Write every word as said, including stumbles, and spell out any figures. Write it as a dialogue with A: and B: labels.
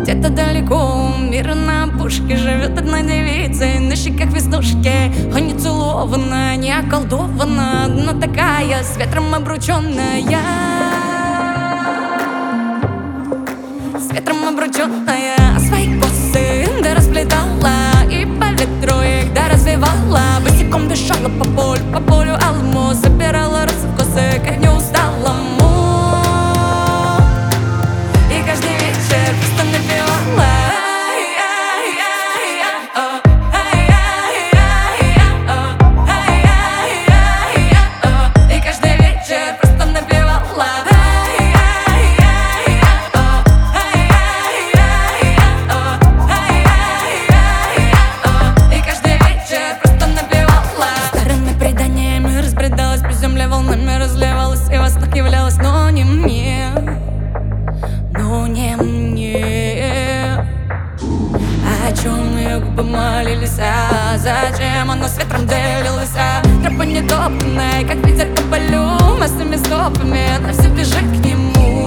A: Где-то далеко мир на опушке живет одна девица, и на щеках веснушки. А не целована, не околдована, но такая с ветром обрученная. С ветром обрученная. Свои косы да расплетала, и по ветру их да развивала. Босиком дышала по полю, по полю алому, собирала росы в косы, как не усталому. И каждый вечер просто напевала. И каждый вечер просто напевала. И каждый вечер просто напевала. Старыми преданиями разбредалась, по земле волнами разливалась, и во снах являлась, но не мне. Но не мне. О чем ее губы молились, а зачем оно с ветром делилось? А тропа нетопная, как ветер по полю, массами стопами, она все бежит к нему.